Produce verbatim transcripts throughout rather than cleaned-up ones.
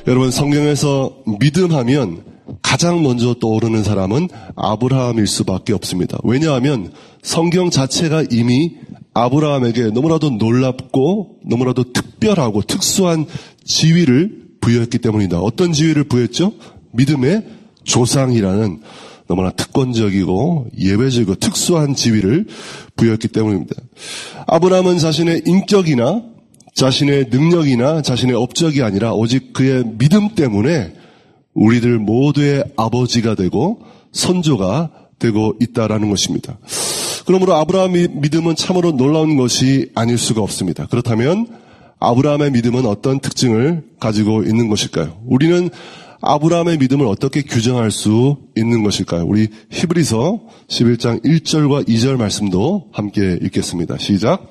여러분, 성경에서 믿음하면 가장 먼저 떠오르는 사람은 아브라함일 수밖에 없습니다. 왜냐하면 성경 자체가 이미 아브라함에게 너무나도 놀랍고 너무나도 특별하고 특수한 지위를 부여했기 때문이다. 어떤 지위를 부여했죠? 믿음의 조상이라는 너무나 특권적이고 예외적이고 특수한 지위를 부여했기 때문입니다. 아브라함은 자신의 인격이나 자신의 능력이나 자신의 업적이 아니라 오직 그의 믿음 때문에 우리들 모두의 아버지가 되고 선조가 되고 있다라는 것입니다. 그러므로 아브라함의 믿음은 참으로 놀라운 것이 아닐 수가 없습니다. 그렇다면 아브라함의 믿음은 어떤 특징을 가지고 있는 것일까요? 우리는 아브라함의 믿음을 어떻게 규정할 수 있는 것일까요? 우리 히브리서 십일 장 일 절과 이 절 말씀도 함께 읽겠습니다. 시작.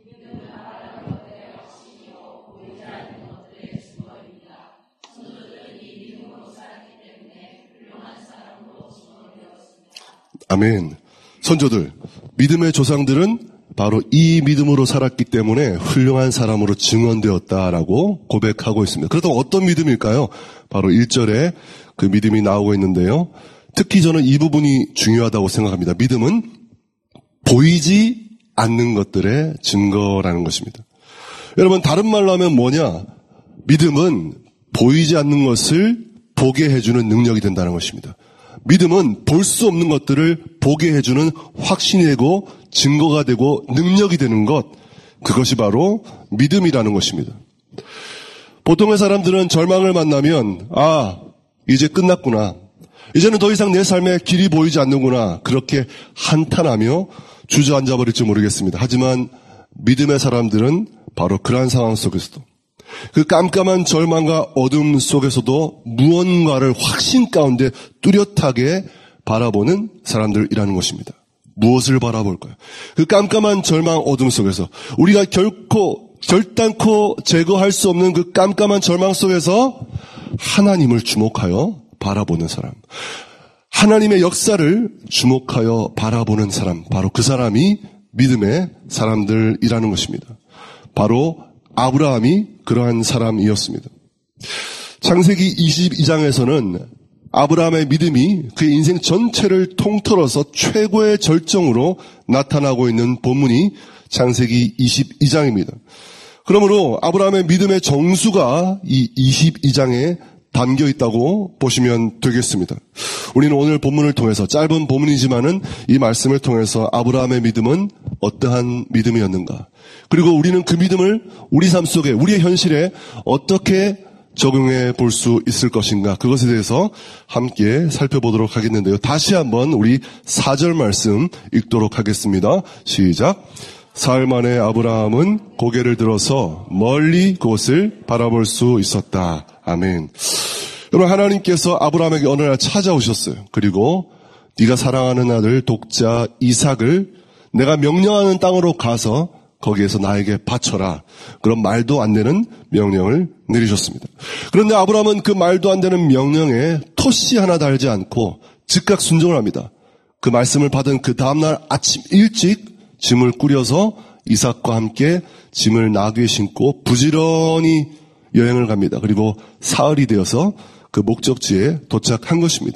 아멘. 선조들, 믿음의 조상들은 바로 이 믿음으로 살았기 때문에 훌륭한 사람으로 증언되었다라고 고백하고 있습니다. 그렇다면 어떤 믿음일까요? 바로 일 절에 그 믿음이 나오고 있는데요. 특히 저는 이 부분이 중요하다고 생각합니다. 믿음은 보이지 않는 것들의 증거라는 것입니다. 여러분, 다른 말로 하면 뭐냐? 믿음은 보이지 않는 것을 보게 해주는 능력이 된다는 것입니다. 믿음은 볼 수 없는 것들을 보게 해주는 확신이 되고 증거가 되고 능력이 되는 것, 그것이 바로 믿음이라는 것입니다. 보통의 사람들은 절망을 만나면 아, 이제 끝났구나. 이제는 더 이상 내 삶에 길이 보이지 않는구나. 그렇게 한탄하며 주저앉아 버릴지 모르겠습니다. 하지만 믿음의 사람들은 바로 그러한 상황 속에서도 그 깜깜한 절망과 어둠 속에서도 무언가를 확신 가운데 뚜렷하게 바라보는 사람들이라는 것입니다. 무엇을 바라볼까요? 그 깜깜한 절망 어둠 속에서 우리가 결코 결단코 제거할 수 없는 그 깜깜한 절망 속에서 하나님을 주목하여 바라보는 사람, 하나님의 역사를 주목하여 바라보는 사람, 바로 그 사람이 믿음의 사람들이라는 것입니다. 바로 아브라함이 그러한 사람이었습니다. 창세기 이십이 장에서는 아브라함의 믿음이 그의 인생 전체를 통틀어서 최고의 절정으로 나타나고 있는 본문이 창세기 이십이 장입니다. 그러므로 아브라함의 믿음의 정수가 이 이십이 장에 담겨 있다고 보시면 되겠습니다. 우리는 오늘 본문을 통해서, 짧은 본문이지만은 이 말씀을 통해서 아브라함의 믿음은 어떠한 믿음이었는가, 그리고 우리는 그 믿음을 우리 삶 속에, 우리의 현실에 어떻게 적용해 볼 수 있을 것인가, 그것에 대해서 함께 살펴보도록 하겠는데요. 다시 한번 우리 사 절 말씀 읽도록 하겠습니다. 시작. 사흘 만에 아브라함은 고개를 들어서 멀리 그곳을 바라볼 수 있었다. 아멘. 여러분, 하나님께서 아브라함에게 어느 날 찾아오셨어요. 그리고 네가 사랑하는 아들 독자 이삭을 내가 명령하는 땅으로 가서 거기에서 나에게 바쳐라. 그런 말도 안 되는 명령을 내리셨습니다. 그런데 아브라함은 그 말도 안 되는 명령에 토시 하나 달지 않고 즉각 순종을 합니다. 그 말씀을 받은 그 다음날 아침 일찍 짐을 꾸려서 이삭과 함께 짐을 나귀에 신고 부지런히 여행을 갑니다. 그리고 사흘이 되어서 그 목적지에 도착한 것입니다.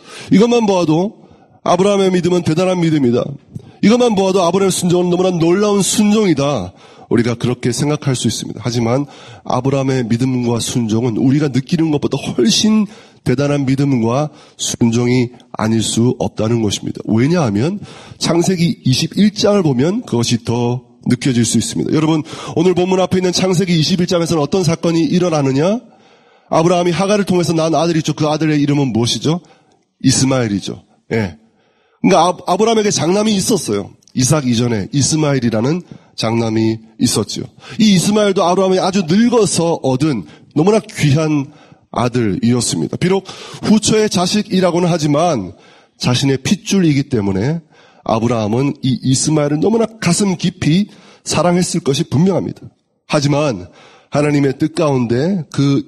이것만 보아도 아브라함의 믿음은 대단한 믿음이다. 이것만 보아도 아브라함의 순종은 너무나 놀라운 순종이다. 우리가 그렇게 생각할 수 있습니다. 하지만 아브라함의 믿음과 순종은 우리가 느끼는 것보다 훨씬 대단한 믿음과 순종이 아닐 수 없다는 것입니다. 왜냐하면 창세기 이십일 장을 보면 그것이 더 느껴질 수 있습니다. 여러분, 오늘 본문 앞에 있는 창세기 이십일 장에서는 어떤 사건이 일어나느냐? 아브라함이 하갈을 통해서 낳은 아들이 있죠. 그 아들의 이름은 무엇이죠? 이스마엘이죠. 예. 그러니까 아브라함에게 장남이 있었어요. 이삭 이전에 이스마엘이라는 장남이 있었죠. 이 이스마엘도 아브라함이 아주 늙어서 얻은 너무나 귀한 아들이었습니다. 비록 후처의 자식이라고는 하지만 자신의 핏줄이기 때문에 아브라함은 이 이스마엘을 너무나 가슴 깊이 사랑했을 것이 분명합니다. 하지만 하나님의 뜻 가운데 그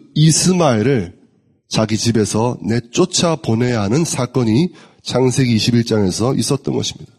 이스마엘을 자기 집에서 내쫓아 보내야 하는 사건이 창세기 이십일 장에서 있었던 것입니다.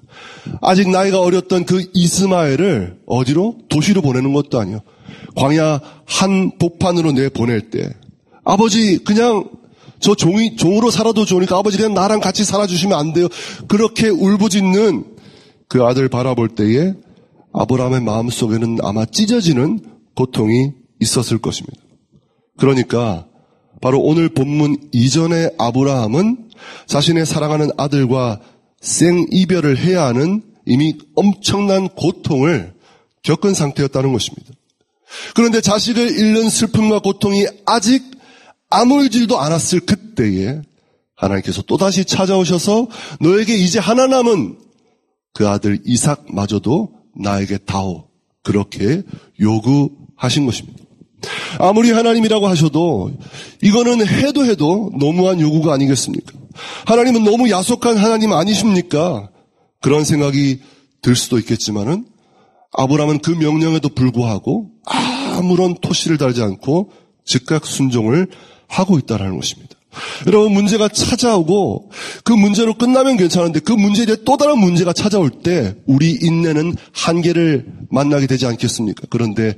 아직 나이가 어렸던 그 이스마엘을 어디로? 도시로 보내는 것도 아니요. 광야 한 복판으로 내보낼 때 아버지 그냥 저 종이, 종으로 살아도 좋으니까 아버지 그냥 나랑 같이 살아주시면 안 돼요. 그렇게 울부짖는 그 아들 바라볼 때에 아브라함의 마음속에는 아마 찢어지는 고통이 있었을 것입니다. 그러니까 바로 오늘 본문 이전의 아브라함은 자신의 사랑하는 아들과 생이별을 해야 하는 이미 엄청난 고통을 겪은 상태였다는 것입니다. 그런데 자식을 잃는 슬픔과 고통이 아직 아물지도 않았을 그때에 하나님께서 또다시 찾아오셔서 너에게 이제 하나 남은 그 아들 이삭마저도 나에게 다오. 그렇게 요구하신 것입니다. 아무리 하나님이라고 하셔도 이거는 해도 해도 너무한 요구가 아니겠습니까? 하나님은 너무 야속한 하나님 아니십니까? 그런 생각이 들 수도 있겠지만은 아브라함은 그 명령에도 불구하고 아무런 토시를 달지 않고 즉각 순종을 하고 있다는 것입니다. 여러분, 문제가 찾아오고 그 문제로 끝나면 괜찮은데 그 문제에 대해 또 다른 문제가 찾아올 때 우리 인내는 한계를 만나게 되지 않겠습니까? 그런데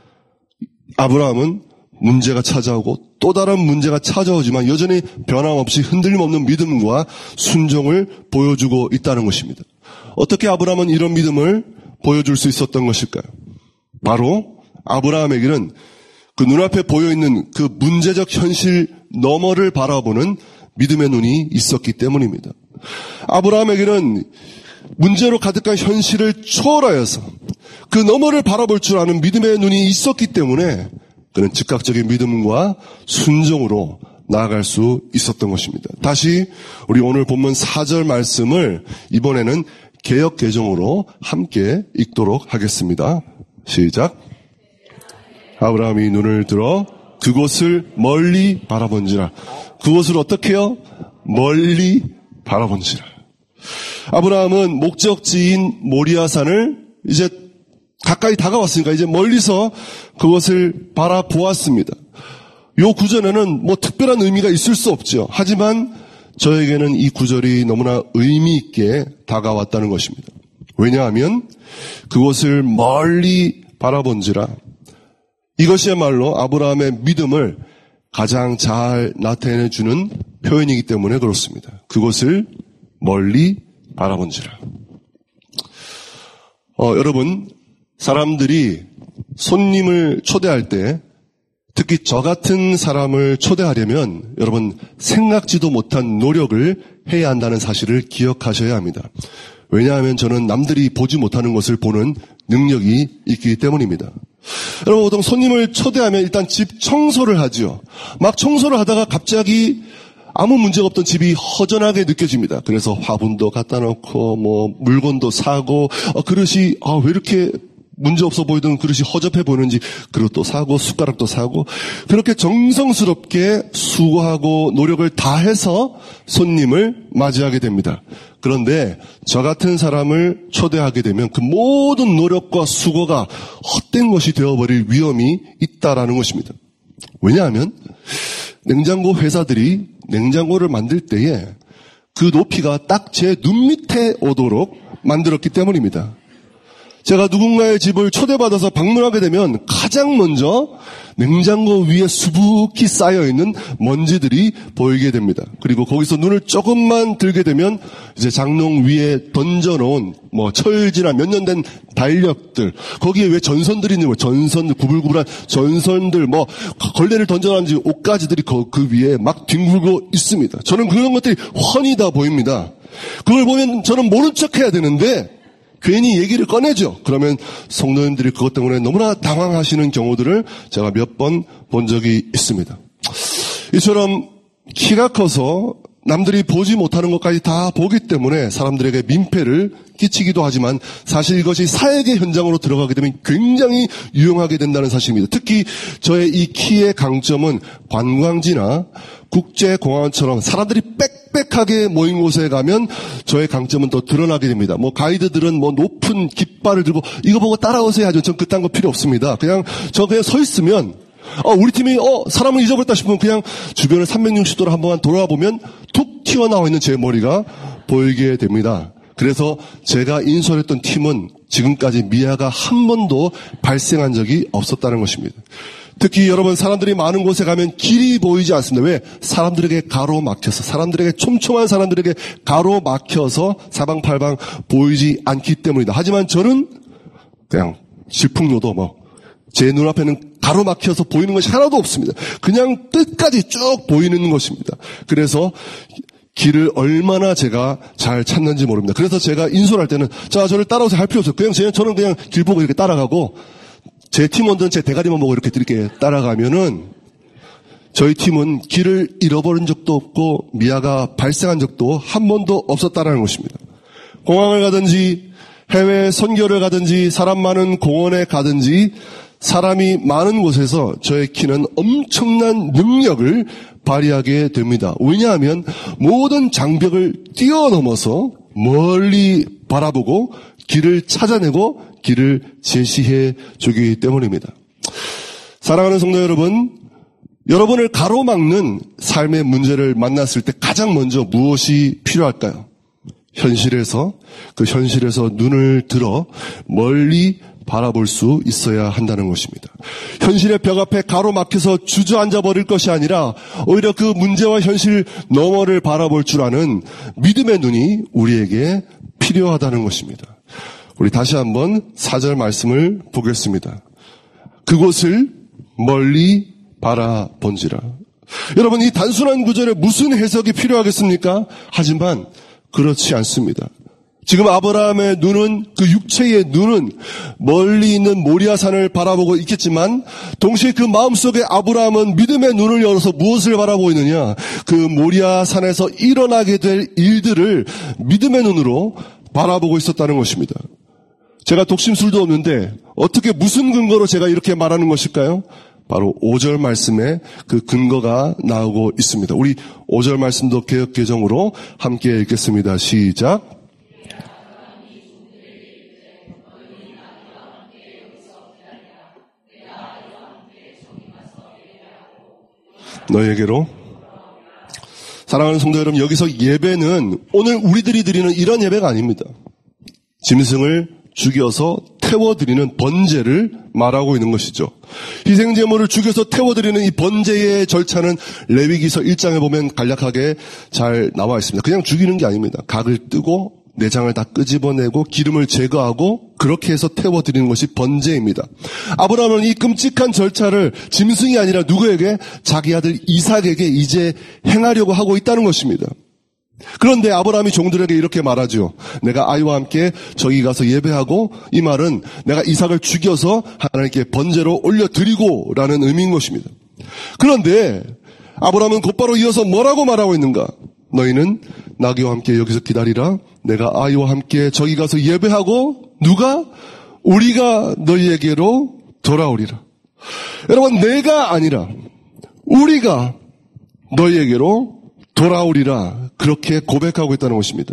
아브라함은 문제가 찾아오고 또 다른 문제가 찾아오지만 여전히 변함없이 흔들림 없는 믿음과 순종을 보여주고 있다는 것입니다. 어떻게 아브라함은 이런 믿음을 보여줄 수 있었던 것일까요? 바로 아브라함에게는 그 눈앞에 보여있는 그 문제적 현실 너머를 바라보는 믿음의 눈이 있었기 때문입니다. 아브라함에게는 문제로 가득한 현실을 초월하여서 그 너머를 바라볼 줄 아는 믿음의 눈이 있었기 때문에 그는 즉각적인 믿음과 순종으로 나아갈 수 있었던 것입니다. 다시 우리 오늘 본문 사 절 말씀을 이번에는 개역 개정으로 함께 읽도록 하겠습니다. 시작. 아브라함이 눈을 들어 그곳을 멀리 바라본지라. 그곳을 어떻게 해요? 멀리 바라본지라. 아브라함은 목적지인 모리아산을 이제 가까이 다가왔으니까 이제 멀리서 그것을 바라보았습니다. 이 구절에는 뭐 특별한 의미가 있을 수 없죠. 하지만 저에게는 이 구절이 너무나 의미 있게 다가왔다는 것입니다. 왜냐하면 그것을 멀리 바라본지라. 이것이야말로 아브라함의 믿음을 가장 잘 나타내주는 표현이기 때문에 그렇습니다. 그것을 멀리 바라본지라. 어, 여러분, 사람들이 손님을 초대할 때 특히 저 같은 사람을 초대하려면 여러분 생각지도 못한 노력을 해야 한다는 사실을 기억하셔야 합니다. 왜냐하면 저는 남들이 보지 못하는 것을 보는 능력이 있기 때문입니다. 여러분 보통 손님을 초대하면 일단 집 청소를 하죠. 막 청소를 하다가 갑자기 아무 문제가 없던 집이 허전하게 느껴집니다. 그래서 화분도 갖다 놓고 뭐 물건도 사고 어, 그릇이 아, 왜 이렇게 문제없어 보이던 그릇이 허접해 보이는지 그릇도 사고 숟가락도 사고 그렇게 정성스럽게 수고하고 노력을 다해서 손님을 맞이하게 됩니다. 그런데 저 같은 사람을 초대하게 되면 그 모든 노력과 수고가 헛된 것이 되어버릴 위험이 있다라는 것입니다. 왜냐하면 냉장고 회사들이 냉장고를 만들 때에 그 높이가 딱 제 눈 밑에 오도록 만들었기 때문입니다. 제가 누군가의 집을 초대받아서 방문하게 되면 가장 먼저 냉장고 위에 수북히 쌓여있는 먼지들이 보이게 됩니다. 그리고 거기서 눈을 조금만 들게 되면 이제 장롱 위에 던져놓은 뭐 철지나 몇 년 된 달력들, 거기에 왜 전선들이 있는 거예요. 전선, 구불구불한 전선들, 뭐 걸레를 던져놨는지 옷가지들이 그 위에 막 뒹굴고 있습니다. 저는 그런 것들이 훤히 다 보입니다. 그걸 보면 저는 모른 척 해야 되는데 괜히 얘기를 꺼내죠. 그러면 성도님들이 그것 때문에 너무나 당황하시는 경우들을 제가 몇 번 본 적이 있습니다. 이처럼 키가 커서 남들이 보지 못하는 것까지 다 보기 때문에 사람들에게 민폐를 끼치기도 하지만 사실 이것이 사역의 현장으로 들어가게 되면 굉장히 유용하게 된다는 사실입니다. 특히 저의 이 키의 강점은 관광지나 국제공항처럼 사람들이 빽빽하게 모인 곳에 가면 저의 강점은 더 드러나게 됩니다. 뭐 가이드들은 뭐 높은 깃발을 들고 이거 보고 따라오세요 하죠. 전 그딴 거 필요 없습니다. 그냥 저 그냥 서 있으면 어 우리 팀이 어 사람을 잊어버렸다 싶으면 그냥 주변을 삼백육십 도로 한 번만 돌아보면 툭 튀어나와 있는 제 머리가 보이게 됩니다. 그래서 제가 인솔했던 팀은 지금까지 미아가 한 번도 발생한 적이 없었다는 것입니다. 특히 여러분 사람들이 많은 곳에 가면 길이 보이지 않습니다. 왜? 사람들에게 가로막혀서, 사람들에게 촘촘한 사람들에게 가로막혀서 사방팔방 보이지 않기 때문이다. 하지만 저는 그냥 질풍노도 뭐 제 눈앞에는 가로막혀서 보이는 것이 하나도 없습니다. 그냥 끝까지 쭉 보이는 것입니다. 그래서 길을 얼마나 제가 잘 찾는지 모릅니다. 그래서 제가 인솔할 때는 자 저를 따라오세요 할 필요 없어요. 그냥 저는 그냥 길 보고 이렇게 따라가고 제 팀원들은 제 대가리만 보고 이렇게 이렇게 따라가면은 저희 팀은 길을 잃어버린 적도 없고 미아가 발생한 적도 한 번도 없었다라는 것입니다. 공항을 가든지 해외 선교를 가든지 사람 많은 공원에 가든지 사람이 많은 곳에서 저의 키는 엄청난 능력을 발휘하게 됩니다. 왜냐하면 모든 장벽을 뛰어넘어서 멀리 바라보고 길을 찾아내고 길을 제시해 주기 때문입니다. 사랑하는 성도 여러분, 여러분을 가로막는 삶의 문제를 만났을 때 가장 먼저 무엇이 필요할까요? 현실에서, 그 현실에서 눈을 들어 멀리 바라볼 수 있어야 한다는 것입니다. 현실의 벽 앞에 가로막혀서 주저앉아 버릴 것이 아니라 오히려 그 문제와 현실 너머를 바라볼 줄 아는 믿음의 눈이 우리에게 필요하다는 것입니다. 우리 다시 한번 사 절 말씀을 보겠습니다. 그곳을 멀리 바라본지라. 여러분, 이 단순한 구절에 무슨 해석이 필요하겠습니까? 하지만 그렇지 않습니다. 지금 아브라함의 눈은, 그 육체의 눈은 멀리 있는 모리아산을 바라보고 있겠지만 동시에 그 마음속에 아브라함은 믿음의 눈을 열어서 무엇을 바라보고 있느냐? 그 모리아산에서 일어나게 될 일들을 믿음의 눈으로 바라보고 있었다는 것입니다. 제가 독심술도 없는데 어떻게 무슨 근거로 제가 이렇게 말하는 것일까요? 바로 오 절 말씀에 그 근거가 나오고 있습니다. 우리 오 절 말씀도 개역 개정으로 함께 읽겠습니다. 시작. 너에게로. 사랑하는 성도 여러분, 여기서 예배는 오늘 우리들이 드리는 이런 예배가 아닙니다. 짐승을 죽여서 태워드리는 번제를 말하고 있는 것이죠. 희생제물을 죽여서 태워드리는 이 번제의 절차는 레위기서 일 장에 보면 간략하게 잘 나와 있습니다. 그냥 죽이는 게 아닙니다. 각을 뜨고 내장을 다 끄집어내고 기름을 제거하고 그렇게 해서 태워드리는 것이 번제입니다. 아브라함은 이 끔찍한 절차를 짐승이 아니라 누구에게? 자기 아들 이삭에게 이제 행하려고 하고 있다는 것입니다. 그런데 아브라함이 종들에게 이렇게 말하죠. 내가 아이와 함께 저기 가서 예배하고, 이 말은 내가 이삭을 죽여서 하나님께 번제로 올려드리고 라는 의미인 것입니다. 그런데 아브라함은 곧바로 이어서 뭐라고 말하고 있는가? 너희는 나귀와 함께 여기서 기다리라. 내가 아이와 함께 저기 가서 예배하고 누가? 우리가 너희에게로 돌아오리라. 여러분, 내가 아니라 우리가 너희에게로 돌아오리라. 그렇게 고백하고 있다는 것입니다.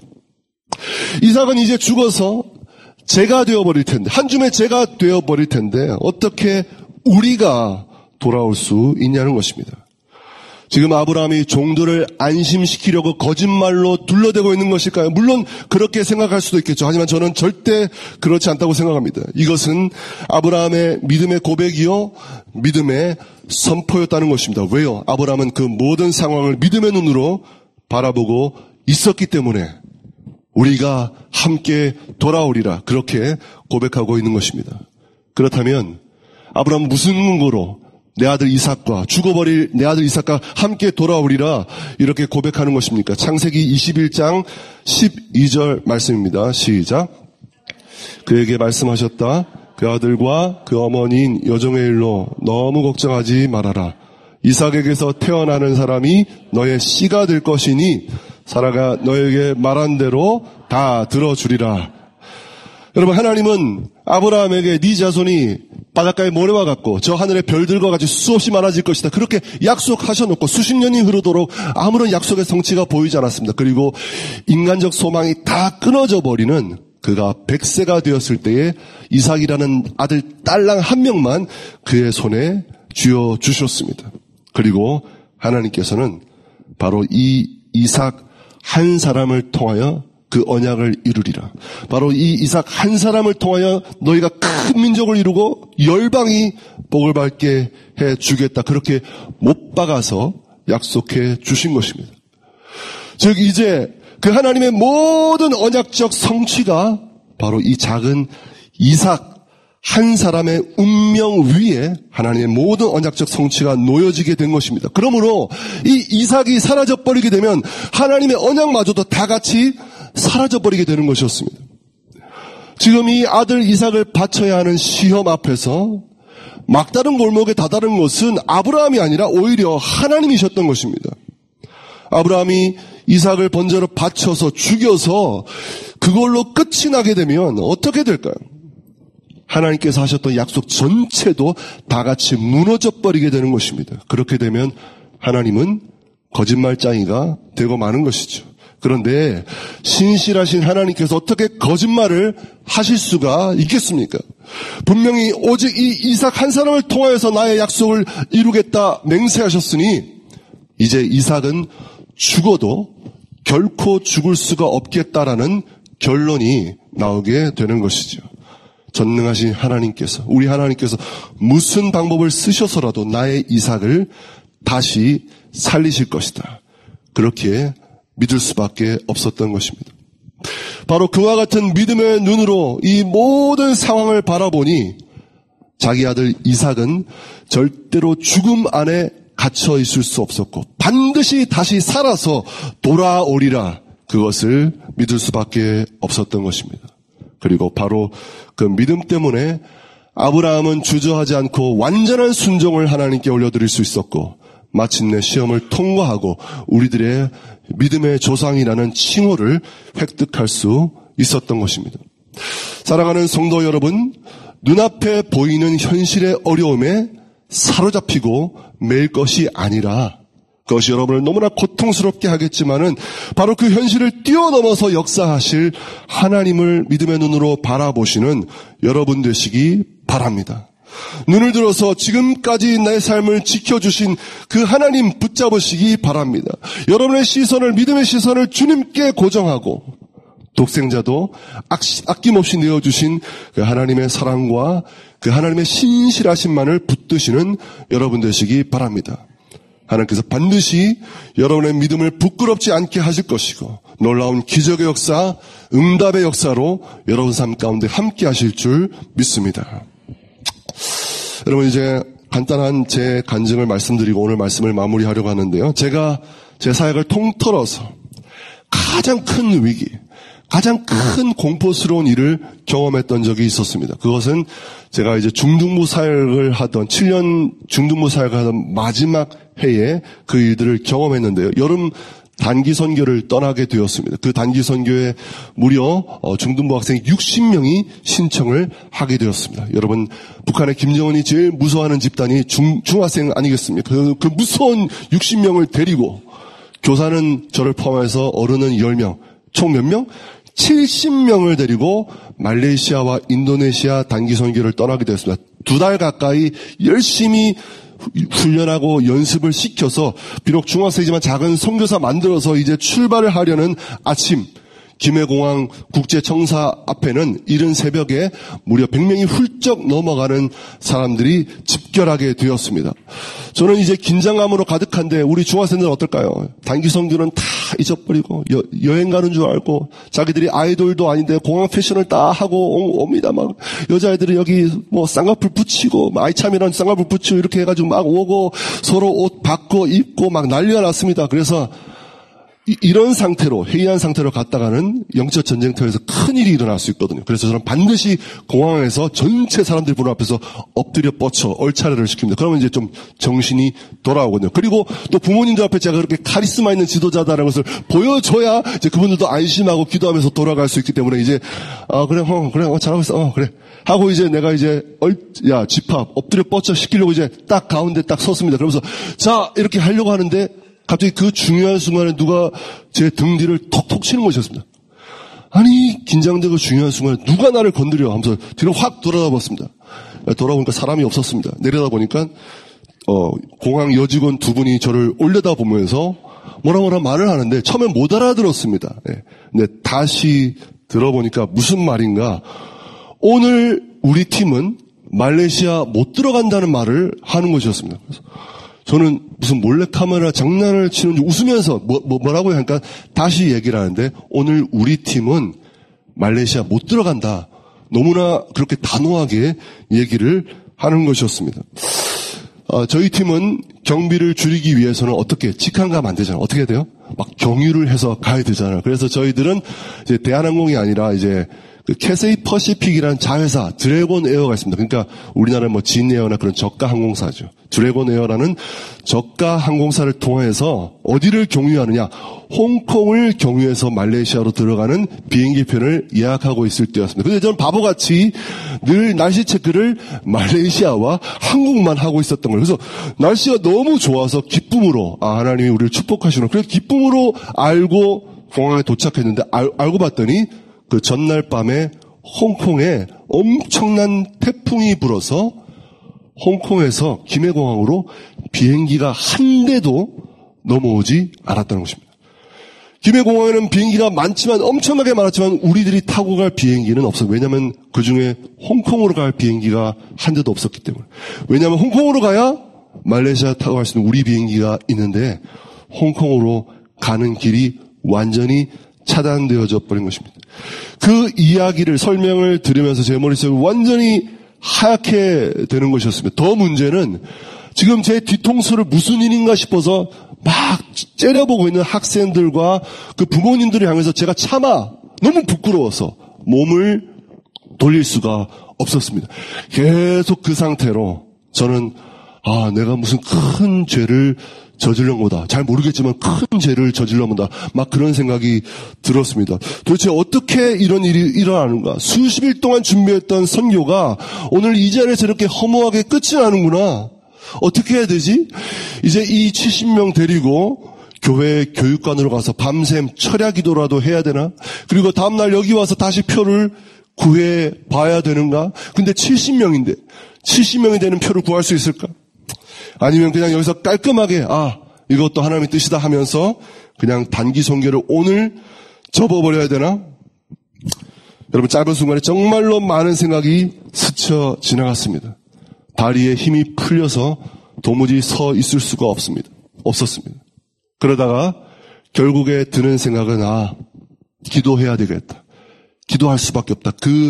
이삭은 이제 죽어서 제가 되어버릴 텐데, 한 줌의 제가 되어버릴 텐데 어떻게 우리가 돌아올 수 있냐는 것입니다. 지금 아브라함이 종들을 안심시키려고 거짓말로 둘러대고 있는 것일까요? 물론 그렇게 생각할 수도 있겠죠. 하지만 저는 절대 그렇지 않다고 생각합니다. 이것은 아브라함의 믿음의 고백이요, 믿음의 선포였다는 것입니다. 왜요? 아브라함은 그 모든 상황을 믿음의 눈으로 바라보고 있었기 때문에 우리가 함께 돌아오리라, 그렇게 고백하고 있는 것입니다. 그렇다면 아브라함은 무슨 근거로 내 아들 이삭과, 죽어버릴 내 아들 이삭과 함께 돌아오리라 이렇게 고백하는 것입니까? 창세기 이십일 장 십이 절 말씀입니다. 시작. 그에게 말씀하셨다. 그 아들과 그 어머니인 여종의 일로 너무 걱정하지 말아라. 이삭에게서 태어나는 사람이 너의 씨가 될 것이니 사라가 너에게 말한 대로 다 들어주리라. 여러분, 하나님은 아브라함에게 네 자손이 바닷가의 모래와 같고 저 하늘의 별들과 같이 수없이 많아질 것이다, 그렇게 약속하셔놓고 수십 년이 흐르도록 아무런 약속의 성취가 보이지 않았습니다. 그리고 인간적 소망이 다 끊어져 버리는 그가 백 세가 되었을 때에 이삭이라는 아들 딸랑 한 명만 그의 손에 쥐어 주셨습니다. 그리고 하나님께서는 바로 이 이삭 한 사람을 통하여 그 언약을 이루리라. 바로 이 이삭 한 사람을 통하여 너희가 큰 민족을 이루고 열방이 복을 받게 해 주겠다. 그렇게 못 박아서 약속해 주신 것입니다. 즉 이제 그 하나님의 모든 언약적 성취가 바로 이 작은 이삭 한 사람의 운명 위에 하나님의 모든 언약적 성취가 놓여지게 된 것입니다. 그러므로 이 이삭이 사라져버리게 되면 하나님의 언약마저도 다 같이 사라져버리게 되는 것이었습니다. 지금 이 아들 이삭을 바쳐야 하는 시험 앞에서 막다른 골목에 다다른 것은 아브라함이 아니라 오히려 하나님이셨던 것입니다. 아브라함이 이삭을 번제로 바쳐서 죽여서 그걸로 끝이 나게 되면 어떻게 될까요? 하나님께서 하셨던 약속 전체도 다 같이 무너져 버리게 되는 것입니다. 그렇게 되면 하나님은 거짓말장이가 되고 마는 것이죠. 그런데 신실하신 하나님께서 어떻게 거짓말을 하실 수가 있겠습니까? 분명히 오직 이 이삭 한 사람을 통하여서 나의 약속을 이루겠다 맹세하셨으니 이제 이삭은 죽어도 결코 죽을 수가 없겠다라는 결론이 나오게 되는 것이죠. 전능하신 하나님께서, 우리 하나님께서 무슨 방법을 쓰셔서라도 나의 이삭을 다시 살리실 것이다. 그렇게 믿을 수밖에 없었던 것입니다. 바로 그와 같은 믿음의 눈으로 이 모든 상황을 바라보니 자기 아들 이삭은 절대로 죽음 안에 갇혀 있을 수 없었고 반드시 다시 살아서 돌아오리라, 그것을 믿을 수밖에 없었던 것입니다. 그리고 바로 그 믿음 때문에 아브라함은 주저하지 않고 완전한 순종을 하나님께 올려드릴 수 있었고 마침내 시험을 통과하고 우리들의 믿음의 조상이라는 칭호를 획득할 수 있었던 것입니다. 사랑하는 성도 여러분, 눈앞에 보이는 현실의 어려움에 사로잡히고 매일 것이 아니라, 그것이 여러분을 너무나 고통스럽게 하겠지만은 바로 그 현실을 뛰어넘어서 역사하실 하나님을 믿음의 눈으로 바라보시는 여러분 되시기 바랍니다. 눈을 들어서 지금까지 내 삶을 지켜주신 그 하나님 붙잡으시기 바랍니다. 여러분의 시선을, 믿음의 시선을 주님께 고정하고 독생자도 아낌없이 내어주신 그 하나님의 사랑과 그 하나님의 신실하심만을 붙드시는 여러분 되시기 바랍니다. 하나님께서 반드시 여러분의 믿음을 부끄럽지 않게 하실 것이고 놀라운 기적의 역사, 응답의 역사로 여러분 삶 가운데 함께 하실 줄 믿습니다. 여러분, 이제 간단한 제 간증을 말씀드리고 오늘 말씀을 마무리하려고 하는데요. 제가 제 사역을 통틀어서 가장 큰 위기, 가장 큰 공포스러운 일을 경험했던 적이 있었습니다. 그것은 제가 이제 중등부 사역을 하던, 칠 년 중등부 사역을 하던 마지막 해에 그 일들을 경험했는데요. 여름 단기 선교를 떠나게 되었습니다. 그 단기 선교에 무려 중등부 학생 육십 명이 신청을 하게 되었습니다. 여러분, 북한의 김정은이 제일 무서워하는 집단이 중, 중학생 아니겠습니까? 그, 그 무서운 육십 명을 데리고 교사는 저를 포함해서 어른은 열 명, 총 몇 명? 칠십 명을 데리고 말레이시아와 인도네시아 단기 선교를 떠나게 되었습니다. 두 달 가까이 열심히 훈련하고 연습을 시켜서 비록 중학생이지만 작은 선교사 만들어서 이제 출발을 하려는 아침, 김해공항 국제청사 앞에는 이른 새벽에 무려 백 명이 훌쩍 넘어가는 사람들이 집결하게 되었습니다. 저는 이제 긴장감으로 가득한데 우리 중학생들은 어떨까요? 단기 선교는 다 잊어버리고 여, 여행 가는 줄 알고 자기들이 아이돌도 아닌데 공항 패션을 다 하고 옵니다. 막 여자애들이 여기 뭐 쌍꺼풀 붙이고 아이참이라는 쌍꺼풀 붙이고 이렇게 해가지고 막 오고 서로 옷 바꿔 입고 막 난리가 났습니다. 그래서 이런 상태로, 해이한 상태로 갔다가는 영적 전쟁터에서 큰일이 일어날 수 있거든요. 그래서 저는 반드시 공항에서 전체 사람들 보는 앞에서 엎드려 뻗쳐 얼차례를 시킵니다. 그러면 이제 좀 정신이 돌아오거든요. 그리고 또 부모님들 앞에 제가 그렇게 카리스마 있는 지도자다라는 것을 보여줘야 이제 그분들도 안심하고 기도하면서 돌아갈 수 있기 때문에 이제, 아, 그래, 어, 그래, 어, 잘하고 있어, 어, 그래. 하고 이제 내가 이제 얼, 야, 집합, 엎드려 뻗쳐 시키려고 이제 딱 가운데 딱 섰습니다. 그러면서 자, 이렇게 하려고 하는데 갑자기 그 중요한 순간에 누가 제 등 뒤를 톡톡 치는 것이었습니다. 아니, 긴장되고 중요한 순간에 누가 나를 건드려 하면서 뒤로 확 돌아다봤습니다. 돌아보니까 사람이 없었습니다. 내려다보니까 어, 공항 여직원 두 분이 저를 올려다보면서 뭐라 뭐라 말을 하는데 처음에 못 알아들었습니다. 예. 근데 다시 들어보니까 무슨 말인가? 오늘 우리 팀은 말레이시아 못 들어간다는 말을 하는 것이었습니다. 그래서 저는 무슨 몰래카메라 장난을 치는지 웃으면서 뭐, 뭐, 뭐라고 하니까 다시 얘기를 하는데 오늘 우리 팀은 말레이시아 못 들어간다. 너무나 그렇게 단호하게 얘기를 하는 것이었습니다. 어, 저희 팀은 경비를 줄이기 위해서는 어떻게 직항 가면 안 되잖아요. 어떻게 해야 돼요? 막 경유를 해서 가야 되잖아요. 그래서 저희들은 이제 대한항공이 아니라 이제 그 캐세이 퍼시픽이라는 자회사 드래곤 에어가 있습니다. 그러니까 우리나라 뭐 진에어나 그런 저가 항공사죠. 드래곤 에어라는 저가 항공사를 통해서 어디를 경유하느냐? 홍콩을 경유해서 말레이시아로 들어가는 비행기편을 예약하고 있을 때였습니다. 그런데 저는 바보같이 늘 날씨 체크를 말레이시아와 한국만 하고 있었던 거예요. 그래서 날씨가 너무 좋아서 기쁨으로 아 하나님이 우리를 축복하시는 그래서 기쁨으로 알고 공항에 도착했는데 알, 알고 봤더니 그 전날 밤에 홍콩에 엄청난 태풍이 불어서 홍콩에서 김해공항으로 비행기가 한 대도 넘어오지 않았다는 것입니다. 김해공항에는 비행기가 많지만 엄청나게 많았지만 우리들이 타고 갈 비행기는 없어요. 왜냐하면 그중에 홍콩으로 갈 비행기가 한 대도 없었기 때문에. 왜냐하면 홍콩으로 가야 말레이시아 타고 갈 수 있는 우리 비행기가 있는데 홍콩으로 가는 길이 완전히 차단되어져 버린 것입니다. 그 이야기를 설명을 들으면서 제 머릿속에 완전히 하얗게 되는 것이었습니다. 더 문제는 지금 제 뒤통수를 무슨 일인가 싶어서 막 째려보고 있는 학생들과 그 부모님들을 향해서 제가 차마 너무 부끄러워서 몸을 돌릴 수가 없었습니다. 계속 그 상태로 저는 아 내가 무슨 큰 죄를 저질른 거다. 잘 모르겠지만 큰 죄를 저질른 거다. 막 그런 생각이 들었습니다. 도대체 어떻게 이런 일이 일어나는가? 수십 일 동안 준비했던 선교가 오늘 이 자리에서 이렇게 허무하게 끝이 나는구나. 어떻게 해야 되지? 이제 이 칠십 명 데리고 교회 교육관으로 가서 밤샘 철야 기도라도 해야 되나? 그리고 다음날 여기 와서 다시 표를 구해 봐야 되는가? 근데 칠십 명인데 칠십 명이 되는 표를 구할 수 있을까? 아니면 그냥 여기서 깔끔하게 아 이것도 하나님의 뜻이다 하면서 그냥 단기 선교를 오늘 접어버려야 되나? 여러분 짧은 순간에 정말로 많은 생각이 스쳐 지나갔습니다. 다리에 힘이 풀려서 도무지 서 있을 수가 없습니다. 없었습니다. 그러다가 결국에 드는 생각은 아 기도해야 되겠다. 기도할 수밖에 없다. 그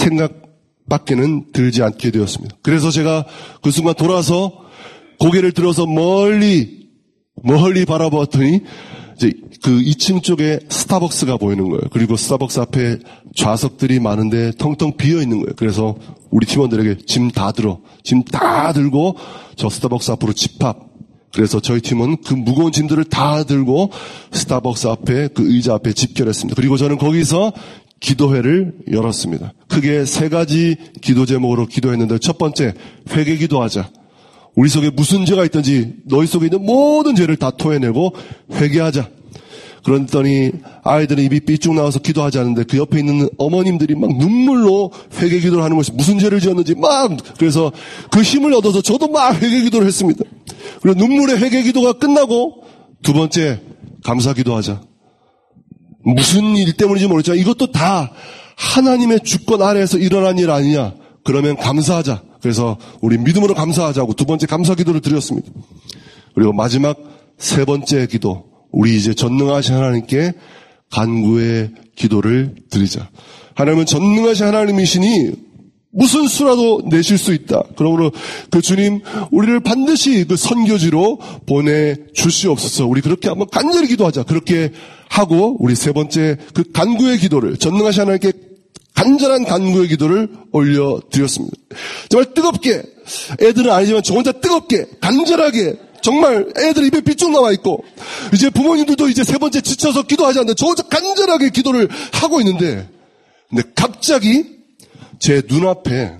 생각밖에는 들지 않게 되었습니다. 그래서 제가 그 순간 돌아서 고개를 들어서 멀리 멀리 바라보았더니 이제 그 이 층 쪽에 스타벅스가 보이는 거예요. 그리고 스타벅스 앞에 좌석들이 많은데 텅텅 비어 있는 거예요. 그래서 우리 팀원들에게 짐 다 들어, 짐 다 들고 저 스타벅스 앞으로 집합. 그래서 저희 팀은 그 무거운 짐들을 다 들고 스타벅스 앞에 그 의자 앞에 집결했습니다. 그리고 저는 거기서 기도회를 열었습니다. 크게 세 가지 기도 제목으로 기도했는데 첫 번째 회개 기도하자. 우리 속에 무슨 죄가 있든지 너희 속에 있는 모든 죄를 다 토해내고 회개하자. 그랬더니 아이들은 입이 삐쭉 나와서 기도하지 않는데 그 옆에 있는 어머님들이 막 눈물로 회개 기도를 하는 것이 무슨 죄를 지었는지 막 그래서 그 힘을 얻어서 저도 막 회개 기도를 했습니다. 그리고 눈물의 회개 기도가 끝나고 두 번째 감사 기도하자. 무슨 일 때문인지 모르지만 이것도 다 하나님의 주권 아래에서 일어난 일 아니냐. 그러면 감사하자. 그래서 우리 믿음으로 감사하자고 두 번째 감사 기도를 드렸습니다. 그리고 마지막 세 번째 기도, 우리 이제 전능하신 하나님께 간구의 기도를 드리자. 하나님은 전능하신 하나님이시니 무슨 수라도 내실 수 있다. 그러므로 그 주님 우리를 반드시 그 선교지로 보내주시옵소서. 우리 그렇게 한번 간절히 기도하자. 그렇게 하고 우리 세 번째 그 간구의 기도를 전능하신 하나님께 간절한 간구의 기도를 올려드렸습니다. 정말 뜨겁게, 애들은 아니지만 저 혼자 뜨겁게, 간절하게, 정말 애들 입에 삐쭉 나와 있고, 이제 부모님들도 이제 세 번째 지쳐서 기도하지 않는데 저 혼자 간절하게 기도를 하고 있는데, 근데 갑자기 제 눈앞에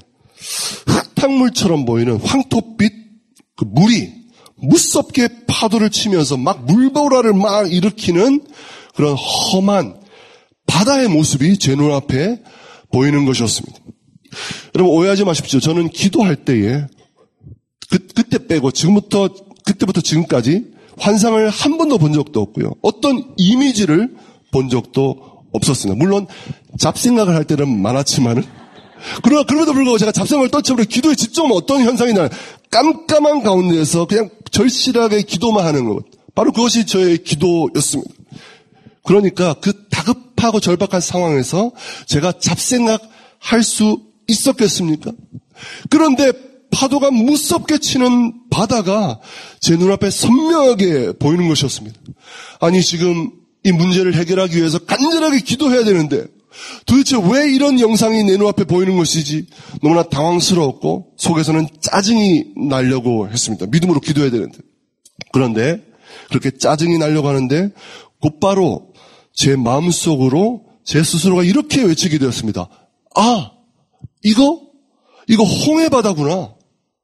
흙탕물처럼 보이는 황토빛 그 물이 무섭게 파도를 치면서 막 물보라를 막 일으키는 그런 험한 바다의 모습이 제 눈앞에 보이는 것이었습니다. 여러분 오해하지 마십시오. 저는 기도할 때에 그, 그때 빼고 지금부터 그때부터 지금까지 환상을 한 번도 본 적도 없고요. 어떤 이미지를 본 적도 없었습니다. 물론 잡생각을 할 때는 많았지만은 그러나 그럼에도 불구하고 제가 잡생각을 떨쳐버려 기도에 집중하면 어떤 현상이 나요? 깜깜한 가운데에서 그냥 절실하게 기도만 하는 것. 바로 그것이 저의 기도였습니다. 그러니까 그 다급하고 절박한 상황에서 제가 잡생각할 수 있었겠습니까? 그런데 파도가 무섭게 치는 바다가 제 눈앞에 선명하게 보이는 것이었습니다. 아니 지금 이 문제를 해결하기 위해서 간절하게 기도해야 되는데 도대체 왜 이런 영상이 내 눈앞에 보이는 것이지? 너무나 당황스러웠고 속에서는 짜증이 나려고 했습니다. 믿음으로 기도해야 되는데. 그런데 그렇게 짜증이 나려고 하는데 곧바로 제 마음속으로 제 스스로가 이렇게 외치게 되었습니다. 아, 이거? 이거 홍해바다구나.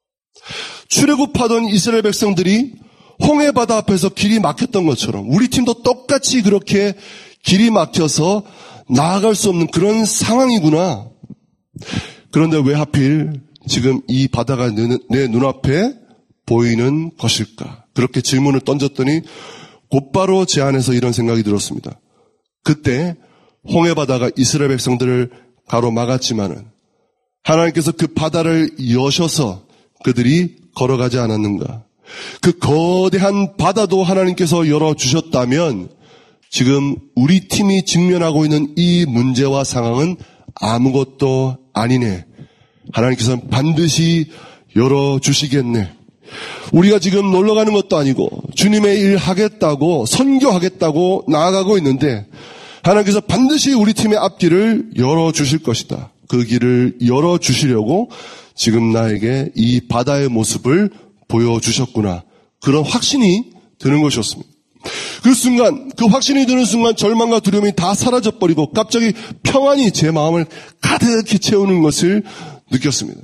출애굽하던 이스라엘 백성들이 홍해바다 앞에서 길이 막혔던 것처럼 우리 팀도 똑같이 그렇게 길이 막혀서 나아갈 수 없는 그런 상황이구나. 그런데 왜 하필 지금 이 바다가 내 눈앞에 보이는 것일까? 그렇게 질문을 던졌더니 곧바로 제 안에서 이런 생각이 들었습니다. 그때 홍해바다가 이스라엘 백성들을 가로막았지만은 하나님께서 그 바다를 여셔서 그들이 걸어가지 않았는가? 그 거대한 바다도 하나님께서 열어주셨다면 지금 우리 팀이 직면하고 있는 이 문제와 상황은 아무것도 아니네. 하나님께서는 반드시 열어주시겠네. 우리가 지금 놀러가는 것도 아니고 주님의 일 하겠다고 선교하겠다고 나아가고 있는데 하나님께서 반드시 우리 팀의 앞길을 열어주실 것이다. 그 길을 열어주시려고 지금 나에게 이 바다의 모습을 보여주셨구나. 그런 확신이 드는 것이었습니다. 그 순간, 그 확신이 드는 순간 절망과 두려움이 다 사라져버리고 갑자기 평안이 제 마음을 가득히 채우는 것을 느꼈습니다.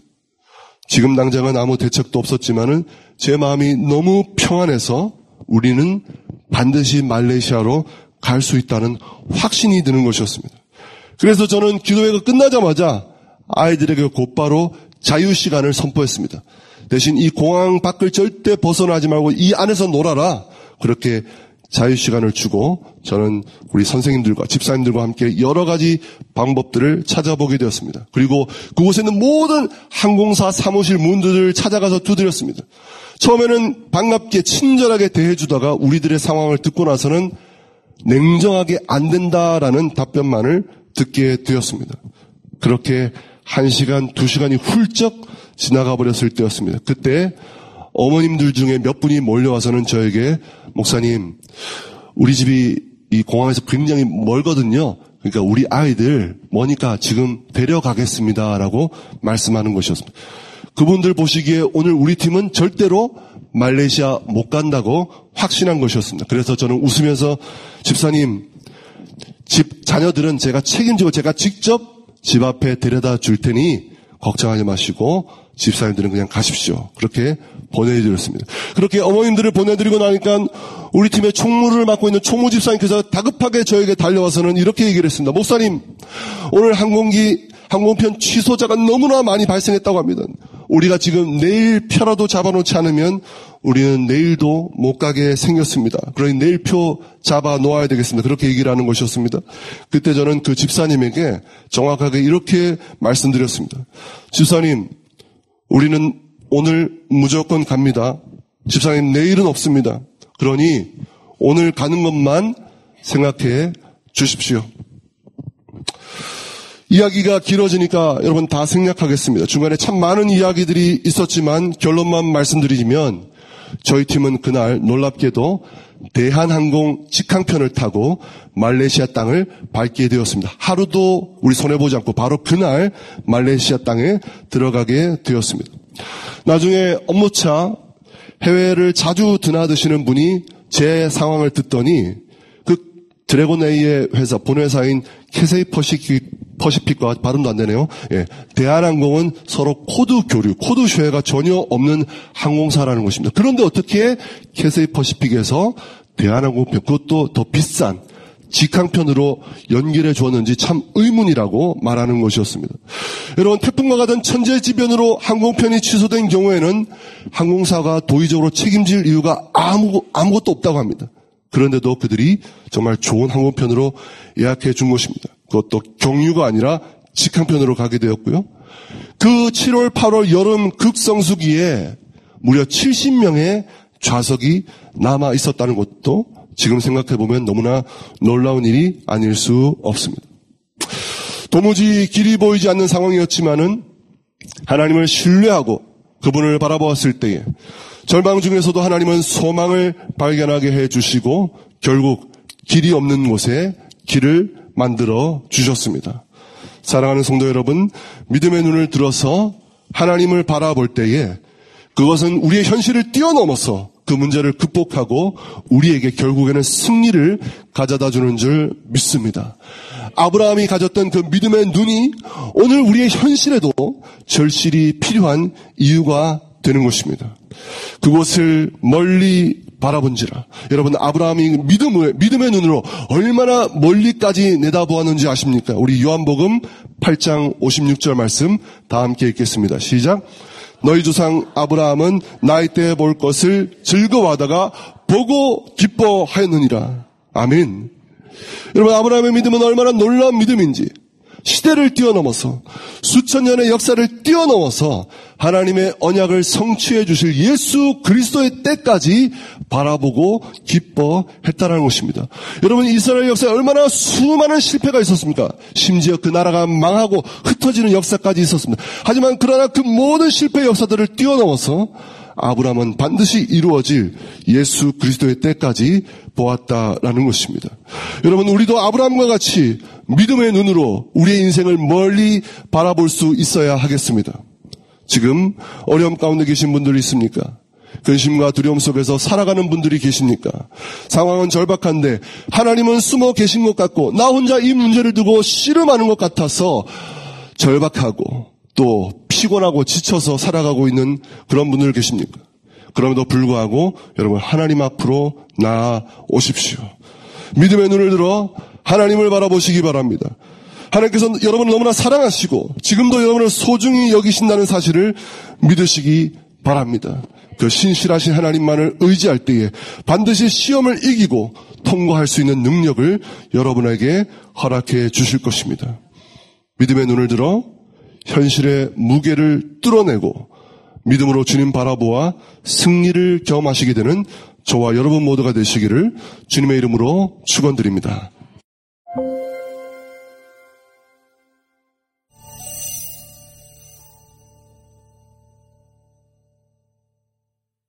지금 당장은 아무 대책도 없었지만은 제 마음이 너무 평안해서 우리는 반드시 말레이시아로 갈 수 있다는 확신이 드는 것이었습니다. 그래서 저는 기도회가 끝나자마자 아이들에게 곧바로 자유 시간을 선포했습니다. 대신 이 공항 밖을 절대 벗어나지 말고 이 안에서 놀아라. 그렇게 자유 시간을 주고 저는 우리 선생님들과 집사님들과 함께 여러 가지 방법들을 찾아보게 되었습니다. 그리고 그곳에 있는 모든 항공사 사무실 문들을 찾아가서 두드렸습니다. 처음에는 반갑게 친절하게 대해주다가 우리들의 상황을 듣고 나서는 냉정하게 안 된다라는 답변만을 듣게 되었습니다. 그렇게 한 시간, 두 시간이 훌쩍 지나가 버렸을 때였습니다. 그때 어머님들 중에 몇 분이 몰려와서는 저에게 목사님, 우리 집이 이 공항에서 굉장히 멀거든요. 그러니까 우리 아이들 뭐니까 지금 데려가겠습니다라고 말씀하는 것이었습니다. 그분들 보시기에 오늘 우리 팀은 절대로 말레이시아 못 간다고 확신한 것이었습니다. 그래서 저는 웃으면서 집사님, 집 자녀들은 제가 책임지고 제가 직접 집 앞에 데려다 줄 테니 걱정하지 마시고 집사님들은 그냥 가십시오. 그렇게 보내드렸습니다. 그렇게 어머님들을 보내드리고 나니까 우리 팀의 총무를 맡고 있는 총무 집사님께서 다급하게 저에게 달려와서는 이렇게 얘기를 했습니다. 목사님, 오늘 항공기 항공편 취소자가 너무나 많이 발생했다고 합니다. 우리가 지금 내일 표라도 잡아놓지 않으면 우리는 내일도 못 가게 생겼습니다. 그러니 내일 표 잡아 놓아야 되겠습니다. 그렇게 얘기를 하는 것이었습니다. 그때 저는 그 집사님에게 정확하게 이렇게 말씀드렸습니다. 집사님, 우리는 오늘 무조건 갑니다. 집사님, 내일은 없습니다. 그러니 오늘 가는 것만 생각해 주십시오. 이야기가 길어지니까 여러분 다 생략하겠습니다. 중간에 참 많은 이야기들이 있었지만 결론만 말씀드리면 저희 팀은 그날 놀랍게도 대한항공 직항편을 타고 말레이시아 땅을 밟게 되었습니다. 하루도 우리 손해보지 않고 바로 그날 말레이시아 땅에 들어가게 되었습니다. 나중에 업무차 해외를 자주 드나드시는 분이 제 상황을 듣더니 그 드래곤에이의 회사, 본회사인 캐세이 퍼시픽, 퍼시픽과 발음도 안 되네요. 예, 대한항공은 서로 코드 교류, 코드 쉐어가 전혀 없는 항공사라는 것입니다. 그런데 어떻게 캐세이 퍼시픽에서 대한항공, 그것도 더 비싼 직항편으로 연결해 주었는지 참 의문이라고 말하는 것이었습니다. 여러분, 태풍과 같은 천재지변으로 항공편이 취소된 경우에는 항공사가 도의적으로 책임질 이유가 아무, 아무것도 없다고 합니다. 그런데도 그들이 정말 좋은 항공편으로 예약해 준 것입니다. 그것도 경유가 아니라 직항편으로 가게 되었고요. 그 칠월, 팔월 여름 극성수기에 무려 칠십 명의 좌석이 남아 있었다는 것도 지금 생각해보면 너무나 놀라운 일이 아닐 수 없습니다. 도무지 길이 보이지 않는 상황이었지만은 하나님을 신뢰하고 그분을 바라보았을 때에 절망 중에서도 하나님은 소망을 발견하게 해주시고 결국 길이 없는 곳에 길을 만들어 주셨습니다. 사랑하는 성도 여러분, 믿음의 눈을 들어서 하나님을 바라볼 때에 그것은 우리의 현실을 뛰어넘어서 그 문제를 극복하고 우리에게 결국에는 승리를 가져다 주는 줄 믿습니다. 아브라함이 가졌던 그 믿음의 눈이 오늘 우리의 현실에도 절실히 필요한 이유가 되는 것입니다. 그곳을 멀리 바라본지라. 여러분, 아브라함이 믿음의, 믿음의 눈으로 얼마나 멀리까지 내다보았는지 아십니까? 우리 요한복음 팔 장 오십육 절 말씀 다 함께 읽겠습니다. 시작. 너희 조상 아브라함은 나이 때 볼 것을 즐거워하다가 보고 기뻐하였느니라. 아멘. 여러분, 아브라함의 믿음은 얼마나 놀라운 믿음인지, 시대를 뛰어넘어서 수천 년의 역사를 뛰어넘어서 하나님의 언약을 성취해 주실 예수 그리스도의 때까지 바라보고 기뻐했다는 것입니다. 여러분, 이스라엘 역사에 얼마나 수많은 실패가 있었습니까? 심지어 그 나라가 망하고 흩어지는 역사까지 있었습니다. 하지만 그러나 그 모든 실패 역사들을 뛰어넘어서 아브라함은 반드시 이루어질 예수 그리스도의 때까지 보았다라는 것입니다. 여러분, 우리도 아브라함과 같이 믿음의 눈으로 우리의 인생을 멀리 바라볼 수 있어야 하겠습니다. 지금 어려움 가운데 계신 분들이 있습니까? 근심과 두려움 속에서 살아가는 분들이 계십니까? 상황은 절박한데 하나님은 숨어 계신 것 같고 나 혼자 이 문제를 두고 씨름하는 것 같아서 절박하고 또 피곤하고 지쳐서 살아가고 있는 그런 분들 계십니까? 그럼에도 불구하고 여러분, 하나님 앞으로 나아오십시오. 믿음의 눈을 들어 하나님을 바라보시기 바랍니다. 하나님께서는 여러분을 너무나 사랑하시고 지금도 여러분을 소중히 여기신다는 사실을 믿으시기 바랍니다. 그 신실하신 하나님만을 의지할 때에 반드시 시험을 이기고 통과할 수 있는 능력을 여러분에게 허락해 주실 것입니다. 믿음의 눈을 들어 현실의 무게를 뚫어내고 믿음으로 주님 바라보아 승리를 경험하시게 되는 저와 여러분 모두가 되시기를 주님의 이름으로 축원드립니다.